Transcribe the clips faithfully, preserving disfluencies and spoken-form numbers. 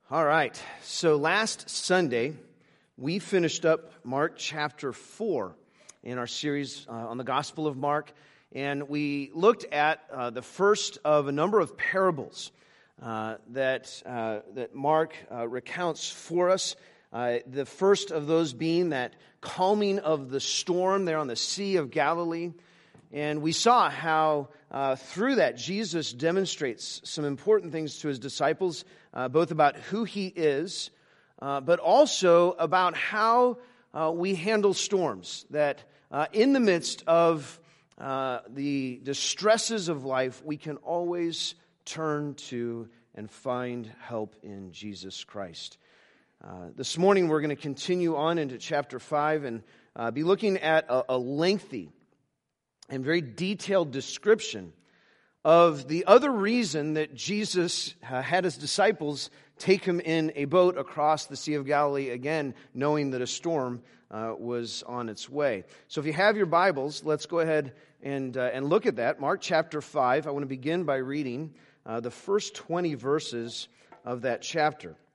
All right, so last Sunday, we finished up Mark chapter four in our series uh, on the Gospel of Mark, and we looked at uh, the first of a number of parables uh, that, uh, that Mark uh, recounts for us. Uh, the first of those being that calming of the storm there on the Sea of Galilee. And we saw how uh, through that Jesus demonstrates some important things to his disciples, uh, both about who he is, uh, but also about how uh, we handle storms. That uh, in the midst of uh, the distresses of life, we can always turn to and find help in Jesus Christ. Uh, this morning we're going to continue on into chapter five and uh, be looking at a, a lengthy and very detailed description of the other reason that Jesus uh, had his disciples take him in a boat across the Sea of Galilee, again, knowing that a storm uh, was on its way. So if you have your Bibles, let's go ahead and, uh, and look at that. Mark chapter five, I want to begin by reading uh, the first twenty verses of that chapter. It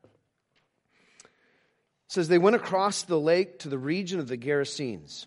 says, "They went across the lake to the region of the Gerasenes.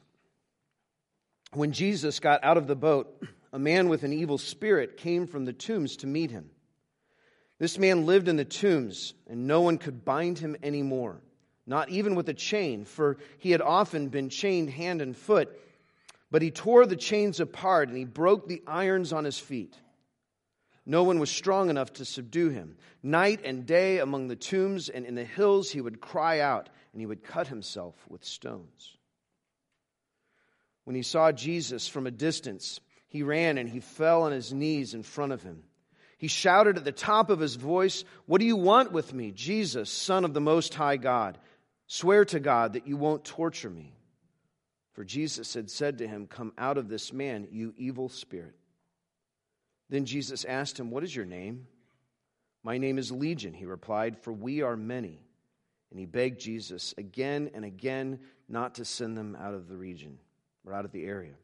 When Jesus got out of the boat, a man with an evil spirit came from the tombs to meet him. This man lived in the tombs, and no one could bind him anymore, not even with a chain, for he had often been chained hand and foot. But he tore the chains apart, and he broke the irons on his feet. No one was strong enough to subdue him. Night and day among the tombs and in the hills he would cry out, and he would cut himself with stones. When he saw Jesus from a distance, he ran and he fell on his knees in front of him. He shouted at the top of his voice, 'What do you want with me, Jesus, Son of the Most High God? Swear to God that you won't torture me.' For Jesus had said to him, 'Come out of this man, you evil spirit.' Then Jesus asked him, 'What is your name?' 'My name is Legion,' he replied, 'for we are many.' And he begged Jesus again and again not to send them out of the region. Or out of the area.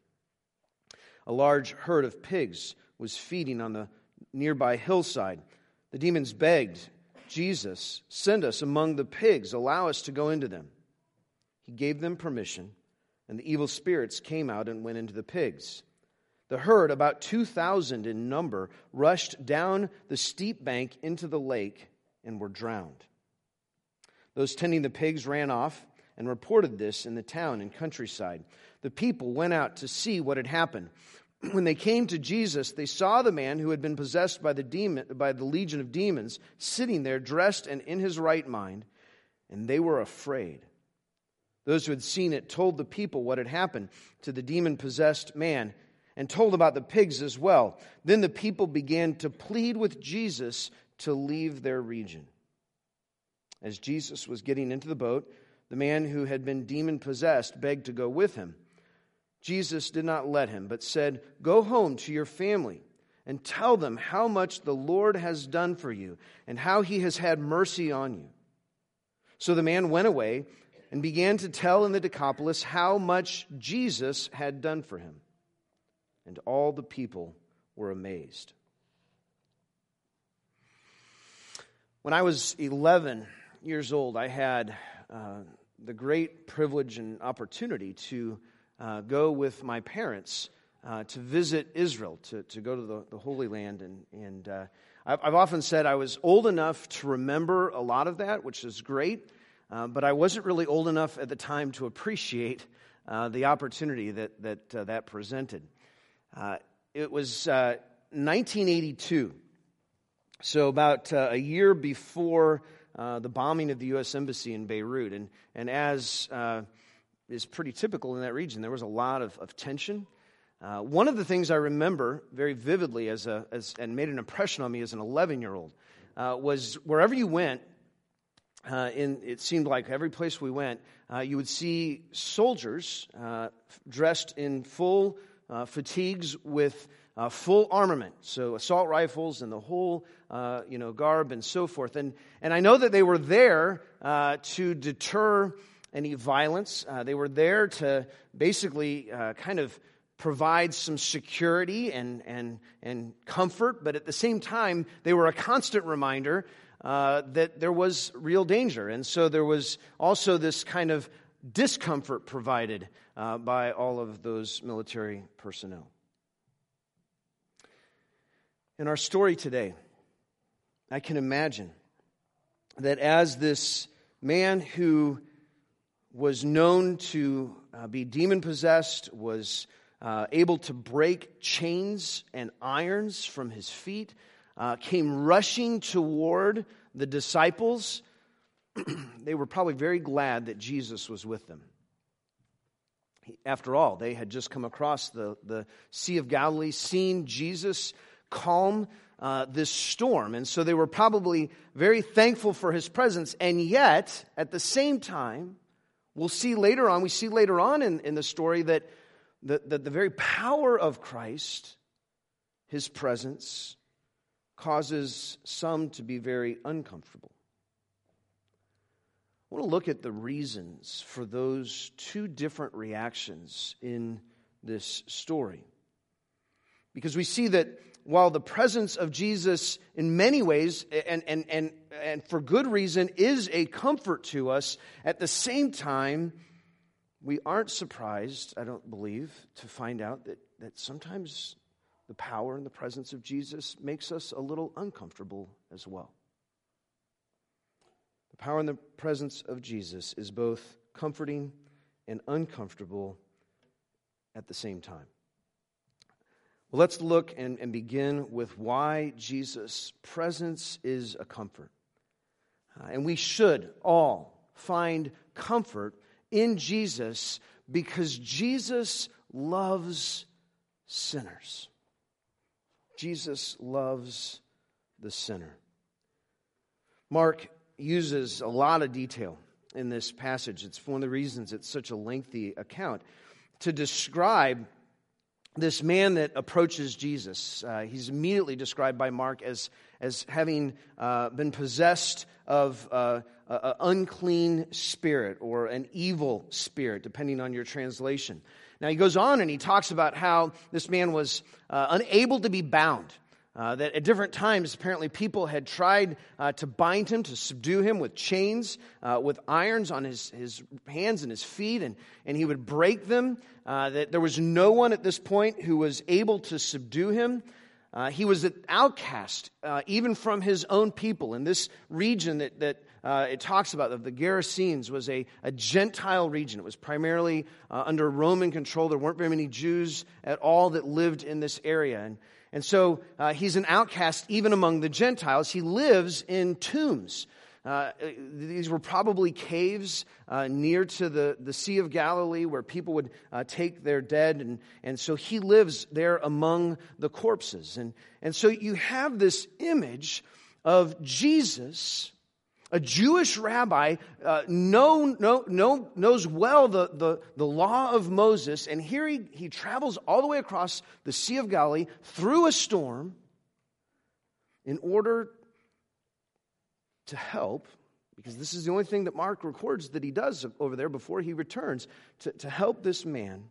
A large herd of pigs was feeding on the nearby hillside. The demons begged, 'Jesus, send us among the pigs. Allow us to go into them.' He gave them permission, and the evil spirits came out and went into the pigs. The herd, about two thousand in number, rushed down the steep bank into the lake and were drowned. Those tending the pigs ran off and reported this in the town and countryside. The people went out to see what had happened. When they came to Jesus, they saw the man who had been possessed by the demon, by the legion of demons, sitting there dressed and in his right mind, and they were afraid. Those who had seen it told the people what had happened to the demon-possessed man, and told about the pigs as well. Then the people began to plead with Jesus to leave their region. As Jesus was getting into the boat, the man who had been demon-possessed begged to go with him. Jesus did not let him, but said, 'Go home to your family and tell them how much the Lord has done for you and how he has had mercy on you.' So the man went away and began to tell in the Decapolis how much Jesus had done for him. And all the people were amazed." When I was eleven years old, I had uh, the great privilege and opportunity to uh, go with my parents uh, to visit Israel, to, to go to the, the Holy Land. And, and uh, I've, I've often said I was old enough to remember a lot of that, which is great, uh, but I wasn't really old enough at the time to appreciate uh, the opportunity that that, uh, that presented. Uh, it was uh, nineteen eighty-two, so about uh, a year before Uh, the bombing of the U S Embassy in Beirut. And, and as uh, is pretty typical in that region, there was a lot of, of tension. Uh, one of the things I remember very vividly as a, as, and made an impression on me as an eleven-year-old uh, was wherever you went, uh, in, it seemed like every place we went, uh, you would see soldiers uh, dressed in full uh, fatigues with Uh, full armament, so assault rifles and the whole, uh, you know, garb and so forth. And and I know that they were there uh, to deter any violence. Uh, they were there to basically uh, kind of provide some security and and and comfort. But at the same time, they were a constant reminder uh, that there was real danger. And so there was also this kind of discomfort provided uh, by all of those military personnel. In our story today, I can imagine that as this man who was known to uh, be demon-possessed, was uh, able to break chains and irons from his feet, uh, came rushing toward the disciples, they were probably very glad that Jesus was with them. After all, they had just come across the, the Sea of Galilee, seen Jesus calm uh, this storm. And so they were probably very thankful for his presence. And yet, at the same time, we'll see later on, we see later on in, in the story that the, that the very power of Christ, his presence, causes some to be very uncomfortable. I want to look at the reasons for those two different reactions in this story. Because we see that while the presence of Jesus in many ways, and, and, and, and for good reason, is a comfort to us, at the same time, we aren't surprised, I don't believe, to find out that, that sometimes the power and the presence of Jesus makes us a little uncomfortable as well. The power and the presence of Jesus is both comforting and uncomfortable at the same time. Well, let's look and, and begin with why Jesus' presence is a comfort. Uh, and we should all find comfort in Jesus because Jesus loves sinners. Jesus loves the sinner. Mark uses a lot of detail in this passage. It's one of the reasons it's such a lengthy account to describe this man that approaches Jesus. Uh, he's immediately described by Mark as, as having uh, been possessed of uh, an unclean spirit or an evil spirit, depending on your translation. Now he goes on and he talks about how this man was uh, unable to be bound. Uh, that at different times, apparently, people had tried uh, to bind him, to subdue him with chains, uh, with irons on his, his hands and his feet, and, and he would break them. Uh, that there was no one at this point who was able to subdue him. Uh, he was an outcast, uh, even from his own people. In this region that, that uh, it talks about, of the Gerasenes, was a, a Gentile region. It was primarily uh, under Roman control. There weren't very many Jews at all that lived in this area. And And so uh, he's an outcast even among the Gentiles. He lives in tombs. Uh, these were probably caves uh, near to the, the Sea of Galilee where people would uh, take their dead. And, and so he lives there among the corpses. And, and so you have this image of Jesus, a Jewish rabbi, uh, know, know, know, knows well the, the, the law of Moses, and here he, he travels all the way across the Sea of Galilee through a storm in order to help, because this is the only thing that Mark records that he does over there before he returns, to, to help this man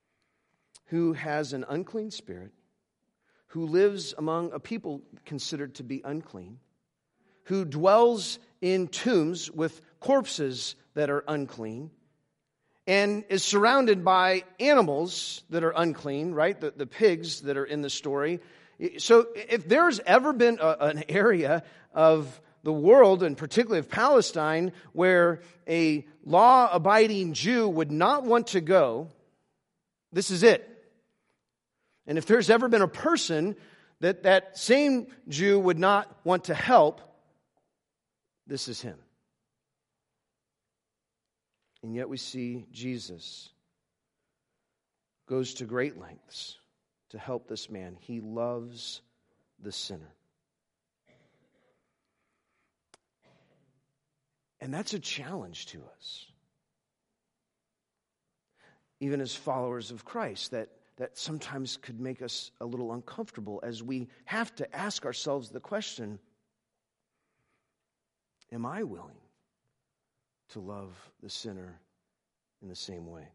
who has an unclean spirit, who lives among a people considered to be unclean, who dwells in tombs with corpses that are unclean, and is surrounded by animals that are unclean, right? The, the pigs that are in the story. So if there's ever been a, an area of the world, and particularly of Palestine, where a law-abiding Jew would not want to go, this is it. And if there's ever been a person that that same Jew would not want to help, this is him. And yet we see Jesus goes to great lengths to help this man. He loves the sinner. And that's a challenge to us. Even as followers of Christ, that, that sometimes could make us a little uncomfortable as we have to ask ourselves the question, am I willing to love the sinner in the same way?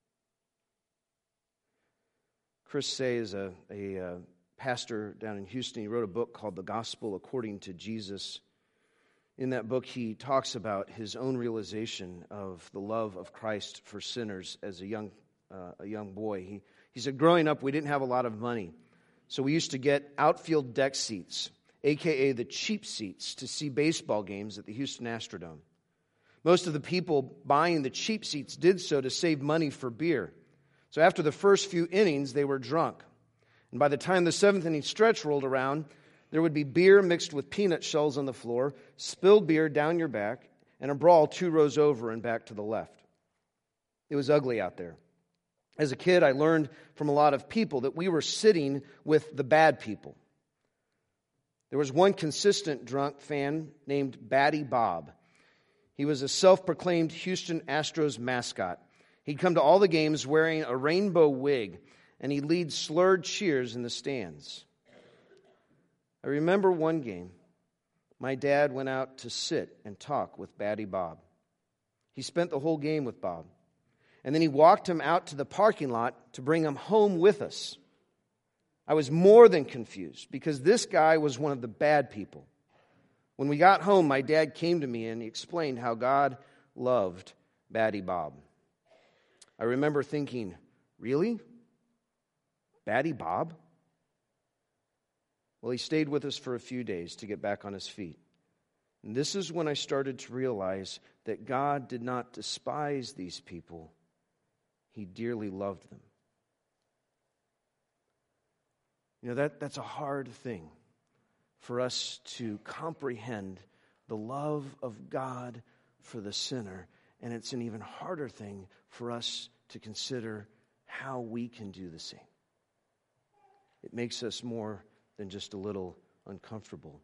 Chris Say is a, a, a pastor down in Houston. He wrote a book called The Gospel According to Jesus. In that book, he talks about his own realization of the love of Christ for sinners as a young uh, a young boy. He, he said, growing up, we didn't have a lot of money, so we used to get outfield deck seats, a k a the cheap seats, to see baseball games at the Houston Astrodome. Most of the people buying the cheap seats did so to save money for beer. So after the first few innings, they were drunk. And by the time the seventh inning stretch rolled around, there would be beer mixed with peanut shells on the floor, spilled beer down your back, and a brawl two rows over and back to the left. It was ugly out there. As a kid, I learned from a lot of people that we were sitting with the bad people. There was one consistent drunk fan named Batty Bob. He was a self-proclaimed Houston Astros mascot. He'd come to all the games wearing a rainbow wig, and he'd lead slurred cheers in the stands. I remember one game, my dad went out to sit and talk with Batty Bob. He spent the whole game with Bob. And then he walked him out to the parking lot to bring him home with us. I was more than confused because this guy was one of the bad people. When we got home, my dad came to me and he explained how God loved Batty Bob. I remember thinking, really? Batty Bob? Well, he stayed with us for a few days to get back on his feet. And this is when I started to realize that God did not despise these people. He dearly loved them. You know, that, that's a hard thing for us to comprehend, the love of God for the sinner. And it's an even harder thing for us to consider how we can do the same. It makes us more than just a little uncomfortable.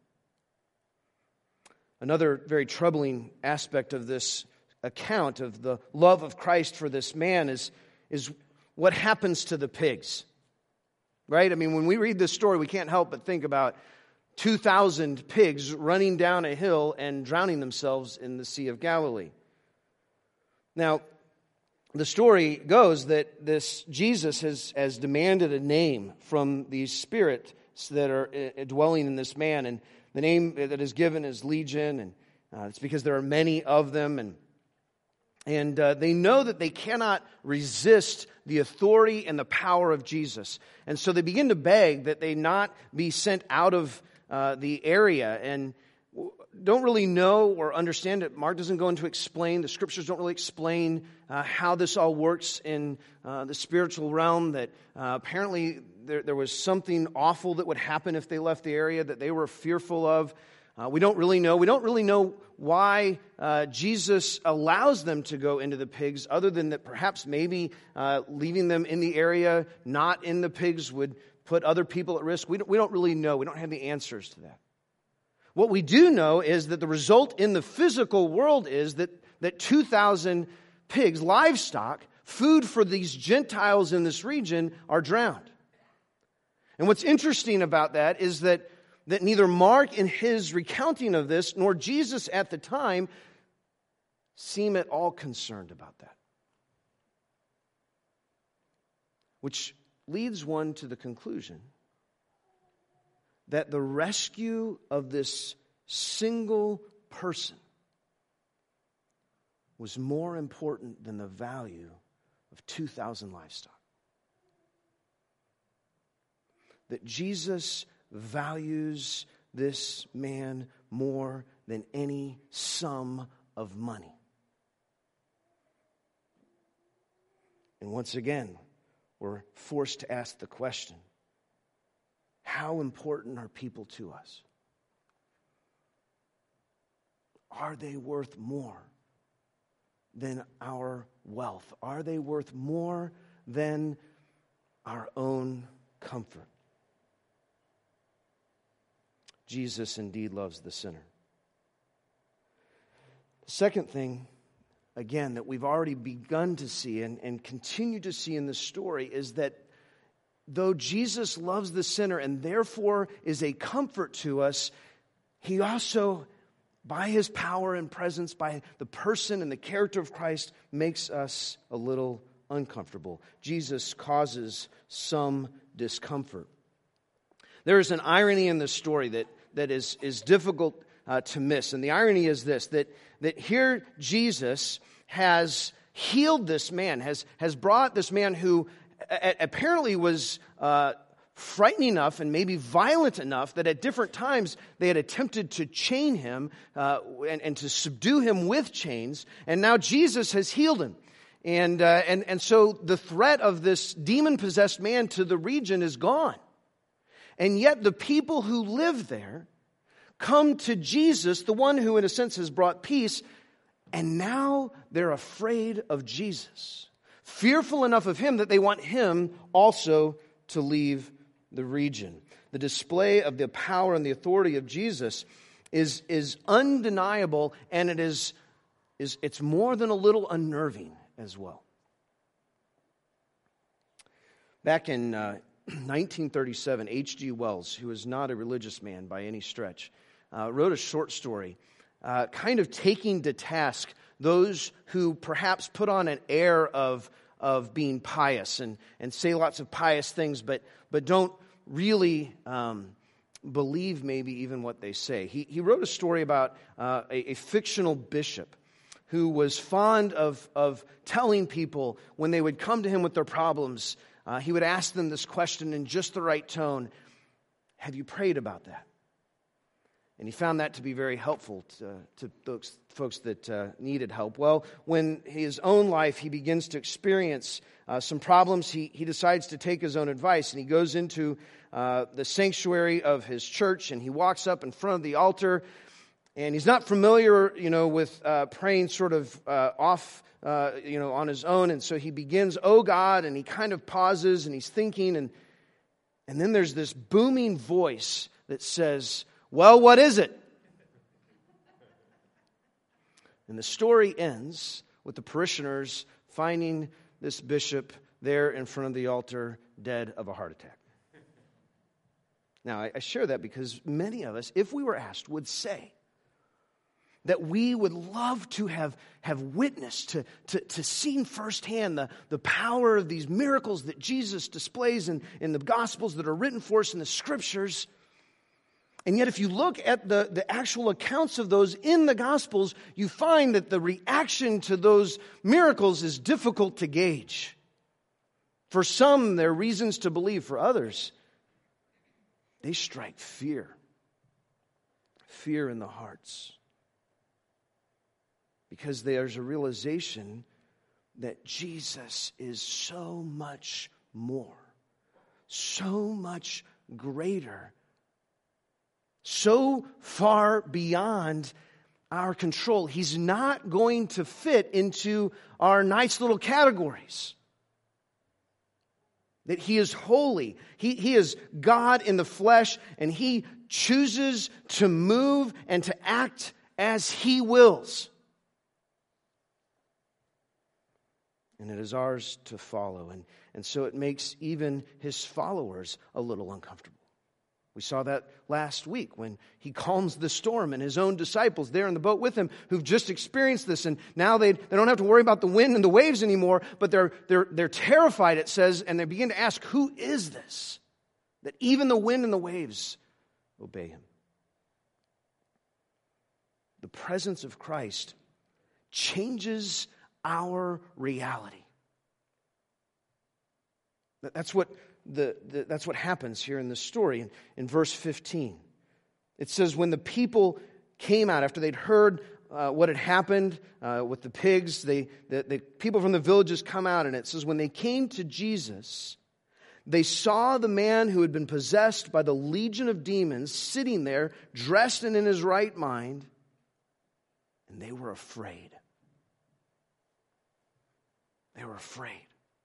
Another very troubling aspect of this account of the love of Christ for this man is, is what happens to the pigs. Right? I mean, when we read this story, we can't help but think about two thousand pigs running down a hill and drowning themselves in the Sea of Galilee. Now, the story goes that this Jesus has, has demanded a name from these spirits that are dwelling in this man, and the name that is given is Legion, and uh, it's because there are many of them, and and uh, they know that they cannot resist the authority and the power of Jesus, and so they begin to beg that they not be sent out of uh, the area, and don't really know or understand it. Mark doesn't go into explain. The scriptures don't really explain uh, how this all works in uh, the spiritual realm, that uh, apparently there, there was something awful that would happen if they left the area that they were fearful of. Uh, we don't really know. We don't really know why uh, Jesus allows them to go into the pigs, other than that perhaps maybe uh, leaving them in the area, not in the pigs, would put other people at risk. We don't, we don't really know. We don't have the answers to that. What we do know is that the result in the physical world is that, that two thousand pigs, livestock, food for these Gentiles in this region, are drowned. And what's interesting about that is that, that neither Mark in his recounting of this, nor Jesus at the time, seem at all concerned about that. Which leads one to the conclusion that the rescue of this single person was more important than the value of two thousand livestock. That Jesus values this man more than any sum of money. And once again, we're forced to ask the question, how important are people to us? Are they worth more than our wealth? Are they worth more than our own comfort? Jesus indeed loves the sinner. The second thing, again, that we've already begun to see and, and continue to see in this story is that though Jesus loves the sinner and therefore is a comfort to us, he also, by his power and presence, by the person and the character of Christ, makes us a little uncomfortable. Jesus causes some discomfort. There is an irony in this story that, that is, is difficult uh, to miss. And the irony is this, that, that here Jesus has healed this man, has, has brought this man who a- apparently was uh, frightening enough and maybe violent enough that at different times they had attempted to chain him uh, and, and to subdue him with chains. And now Jesus has healed him. And, uh, and, and so the threat of this demon-possessed man to the region is gone. And yet the people who live there come to Jesus, the one who in a sense has brought peace, and now they're afraid of Jesus. Fearful enough of him that they want him also to leave the region. The display of the power and the authority of Jesus is, is undeniable, and it is, is it's more than a little unnerving as well. Back in uh, nineteen thirty-seven, H G Wells, who is not a religious man by any stretch, uh, wrote a short story uh, kind of taking to task those who perhaps put on an air of, of being pious and, and say lots of pious things, but, but don't really um, believe maybe even what they say. He, he wrote a story about uh, a, a fictional bishop who was fond of, of telling people when they would come to him with their problems, uh, he would ask them this question in just the right tone: have you prayed about that? And he found that to be very helpful to, to those folks that uh, needed help. Well, when his own life, he begins to experience uh, some problems, he, he decides to take his own advice, and he goes into uh, the sanctuary of his church, and he walks up in front of the altar. And he's not familiar, you know, with uh, praying sort of uh, off, uh, you know, on his own. And so he begins, "Oh God," and he kind of pauses and he's thinking. And, and then there's this booming voice that says, "Well, what is it?" And the story ends with the parishioners finding this bishop there in front of the altar, dead of a heart attack. Now, I, I share that because many of us, if we were asked, would say that we would love to have, have witnessed, to, to, to seen firsthand the, the power of these miracles that Jesus displays in, in the Gospels that are written for us in the Scriptures. And yet if you look at the, the actual accounts of those in the Gospels, you find that the reaction to those miracles is difficult to gauge. For some, there are reasons to believe. For others, they strike fear. Fear in the hearts. Because there's a realization that Jesus is so much more, so much greater, so far beyond our control. He's not going to fit into our nice little categories. That He is holy. He, he is God in the flesh, and He chooses to move and to act as He wills. And it is ours to follow. And, and so it makes even His followers a little uncomfortable. We saw that last week when He calms the storm, and His own disciples there in the boat with Him who've just experienced this. And now they, they don't have to worry about the wind and the waves anymore, but they're, they're, they're terrified, it says, and they begin to ask, who is this? That even the wind and the waves obey Him. The presence of Christ changes our reality. That's what the, the that's what happens here in this story. In, in verse fifteen, it says, when the people came out after they'd heard uh, what had happened uh, with the pigs, they the, the people from the villages come out, and it says when they came to Jesus, they saw the man who had been possessed by the legion of demons sitting there, dressed and in his right mind, and they were afraid. They were afraid.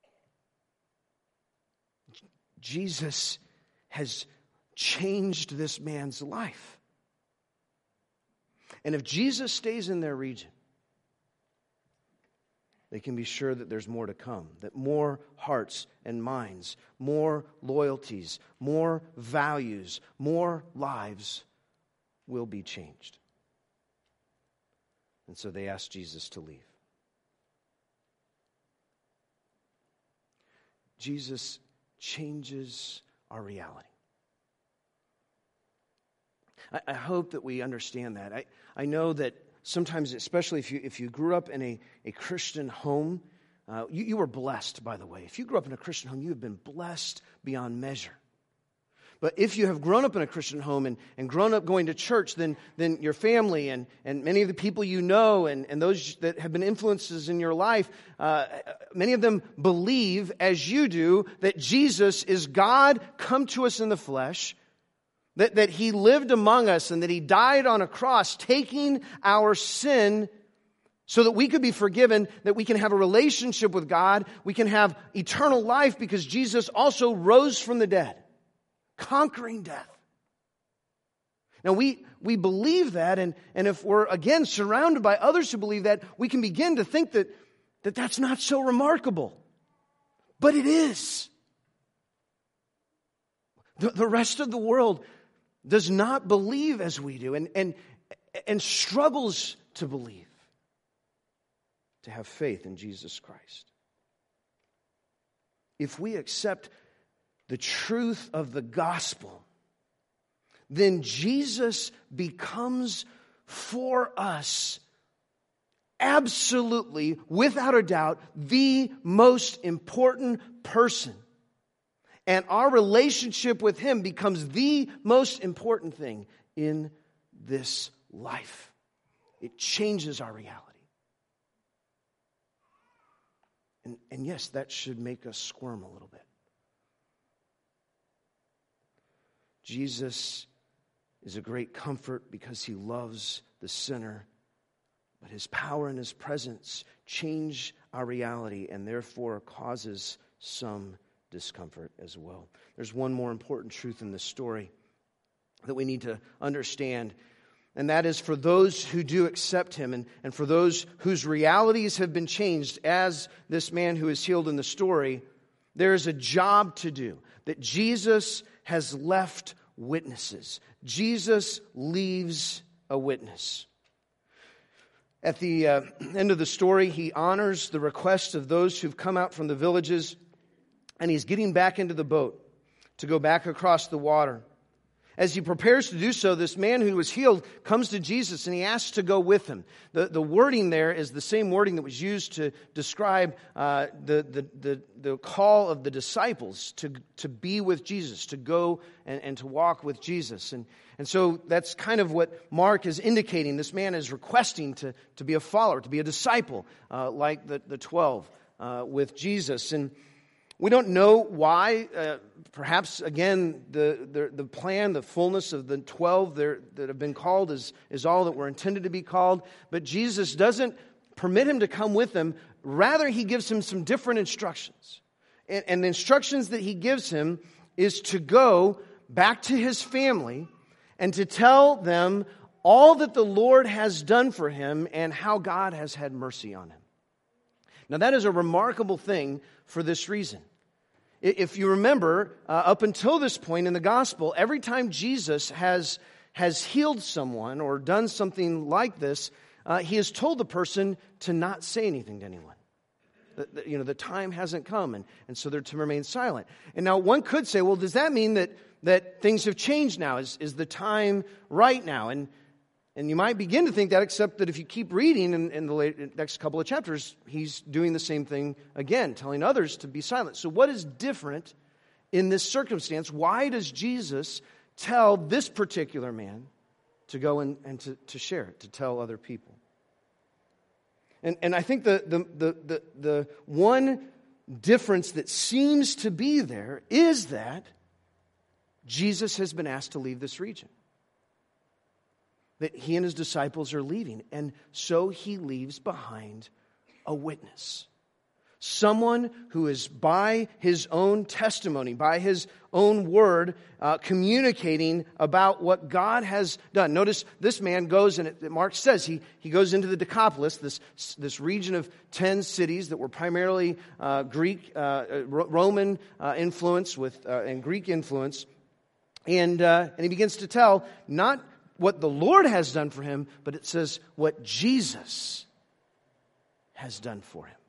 Jesus has changed this man's life. And if Jesus stays in their region, they can be sure that there's more to come, that more hearts and minds, more loyalties, more values, more lives will be changed. And so they asked Jesus to leave. Jesus changes our reality. I, I hope that we understand that. I, I know that sometimes, especially if you if you grew up in a, a Christian home, uh, you, you were blessed, by the way. If you grew up in a Christian home, you have been blessed beyond measure. But if you have grown up in a Christian home and, and grown up going to church, then, then your family and, and many of the people you know and, and those that have been influences in your life, uh, many of them believe, as you do, that Jesus is God come to us in the flesh, that, that He lived among us and that He died on a cross, taking our sin so that we could be forgiven, that we can have a relationship with God, we can have eternal life because Jesus also rose from the dead, conquering death. Now we we believe that, and, and if we're again surrounded by others who believe that, we can begin to think that, that that's not so remarkable. But it is. The, the rest of the world does not believe as we do, and, and, and struggles to believe, to have faith in Jesus Christ. If we accept the truth of the gospel, then Jesus becomes for us absolutely, without a doubt, the most important person. And our relationship with Him becomes the most important thing in this life. It changes our reality. And, and yes, that should make us squirm a little bit. Jesus is a great comfort because He loves the sinner, but His power and His presence change our reality and therefore causes some discomfort as well. There's one more important truth in this story that we need to understand, and that is for those who do accept Him and, and for those whose realities have been changed, as this man who is healed in the story, there is a job to do, that Jesus has left witnesses. Jesus leaves a witness. At the uh, end of the story, He honors the request of those who've come out from the villages, and He's getting back into the boat to go back across the water. As He prepares to do so, this man who was healed comes to Jesus and he asks to go with him. The, the wording there is the same wording that was used to describe uh, the, the, the, the call of the disciples to, to be with Jesus, to go and, and to walk with Jesus. And, and so that's kind of what Mark is indicating. This man is requesting to, to be a follower, to be a disciple, uh, like the, the twelve uh, with Jesus. And we don't know why. Uh, perhaps, again, the, the the plan, the fullness of the twelve there, that have been called is, is all that were intended to be called. But Jesus doesn't permit him to come with them. Rather, He gives him some different instructions. And, and the instructions that He gives him is to go back to his family and to tell them all that the Lord has done for him and how God has had mercy on him. Now, that is a remarkable thing for this reason. If you remember, uh, up until this point in the gospel, every time Jesus has, has healed someone or done something like this, uh, He has told the person to not say anything to anyone. The, the, you know, the time hasn't come, and, and so they're to remain silent. And now one could say, well, does that mean that, that things have changed now? Is, is the time right now? And And you might begin to think that, except that if you keep reading in, in the late, next couple of chapters, He's doing the same thing again, telling others to be silent. So what is different in this circumstance? Why does Jesus tell this particular man to go and, and to, to share it, to tell other people? And, and I think the, the, the, the, the one difference that seems to be there is that Jesus has been asked to leave this region. That He and His disciples are leaving. And so He leaves behind a witness. Someone who is by his own testimony, by his own word, uh, communicating about what God has done. Notice this man goes, and it, Mark says, he, he goes into the Decapolis, this, this region of ten cities that were primarily uh, Greek, uh, Roman uh, influence with uh, and Greek influence. And, uh, and he begins to tell, not what the Lord has done for him, but it says what Jesus has done for him.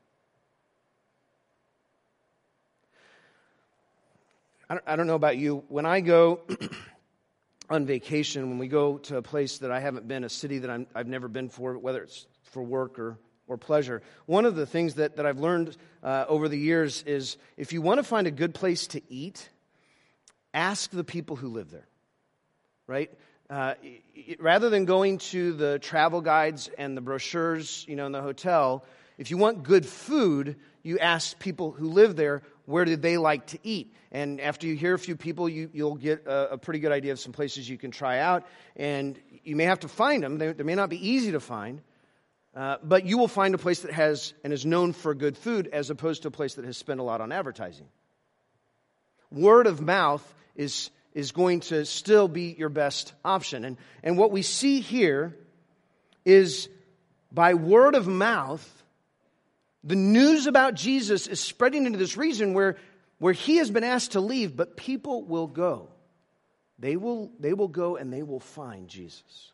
I don't, I don't know about you. When I go on vacation, when we go to a place that I haven't been, a city that I'm, I've never been for, whether it's for work or, or pleasure, one of the things that, that I've learned uh, over the years is if you want to find a good place to eat, ask the people who live there, right? Uh, it, rather than going to the travel guides and the brochures, you know, in the hotel, if you want good food, you ask people who live there, where do they like to eat? And after you hear a few people, you, you'll get a, a pretty good idea of some places you can try out. And you may have to find them. They, they may not be easy to find. Uh, but you will find a place that has and is known for good food as opposed to a place that has spent a lot on advertising. Word of mouth is, is going to still be your best option. And, and what we see here is by word of mouth, the news about Jesus is spreading into this region where, where he has been asked to leave, but people will go. They will, they will go and they will find Jesus.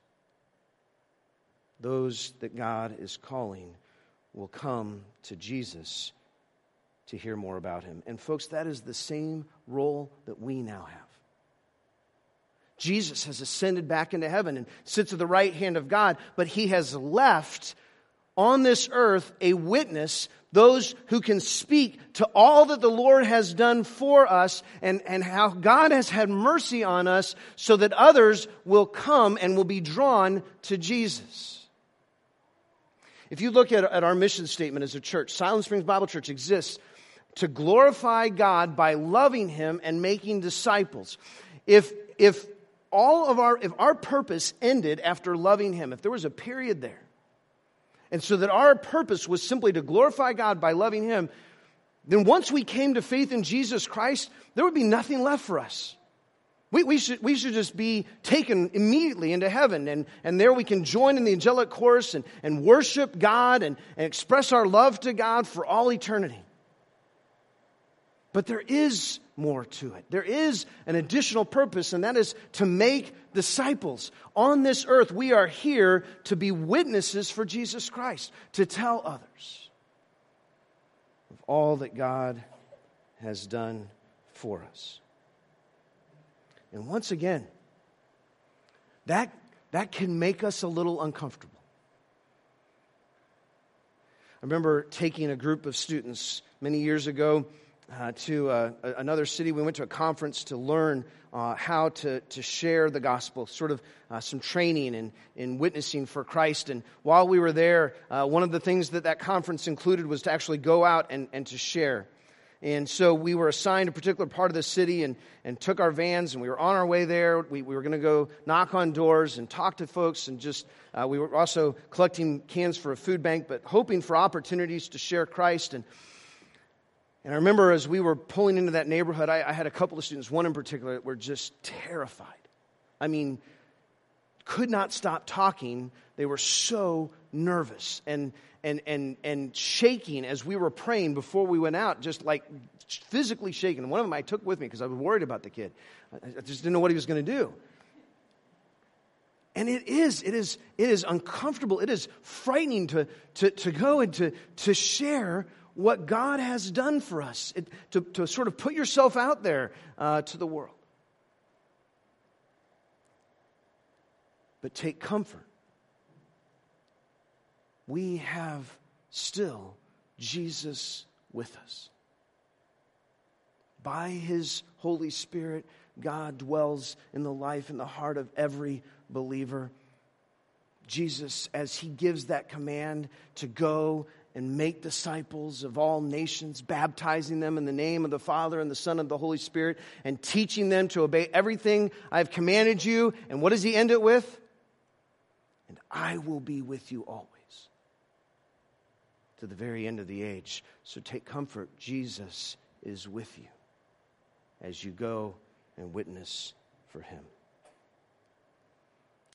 Those that God is calling will come to Jesus to hear more about him. And folks, that is the same role that we now have. Jesus has ascended back into heaven and sits at the right hand of God, but he has left on this earth a witness, those who can speak to all that the Lord has done for us and, and how God has had mercy on us so that others will come and will be drawn to Jesus. If you look at, at our mission statement as a church, Silent Springs Bible Church exists to glorify God by loving him and making disciples. If, if all of our, if our purpose ended after loving him, if there was a period there, and so that our purpose was simply to glorify God by loving him, then once we came to faith in Jesus Christ, there would be nothing left for us. We, we, should, we should just be taken immediately into heaven, and, and there we can join in the angelic chorus and, and worship God and, and express our love to God for all eternity. But there is more to it. There is an additional purpose, and that is to make disciples. On this earth, we are here to be witnesses for Jesus Christ, to tell others of all that God has done for us. And once again, that, that can make us a little uncomfortable. I remember taking a group of students many years ago uh, to uh, another city. We went to a conference to learn uh, how to, to share the gospel, sort of uh, some training in, in witnessing for Christ. And while we were there, uh, one of the things that that conference included was to actually go out and, and to share. And so we were assigned a particular part of the city and, and took our vans, and we were on our way there. We, we were going to go knock on doors and talk to folks, and just uh, we were also collecting cans for a food bank, but hoping for opportunities to share Christ. And and I remember as we were pulling into that neighborhood, I, I had a couple of students, one in particular, that were just terrified. I mean, could not stop talking. They were so nervous and and and and shaking as we were praying before we went out, just like physically shaking. One of them I took with me because I was worried about the kid. I just didn't know what he was going to do. And it is, it is, it is uncomfortable. It is frightening to to to go and to to share what God has done for us, it, to to sort of put yourself out there uh, to the world. But take comfort. We have still Jesus with us. By his Holy Spirit, God dwells in the life and the heart of every believer. Jesus, as he gives that command to go and make disciples of all nations, baptizing them in the name of the Father and the Son and the Holy Spirit, and teaching them to obey everything I've commanded you. And what does he end it with? And I will be with you always, to the very end of the age. So take comfort. Jesus is with you as you go and witness for him.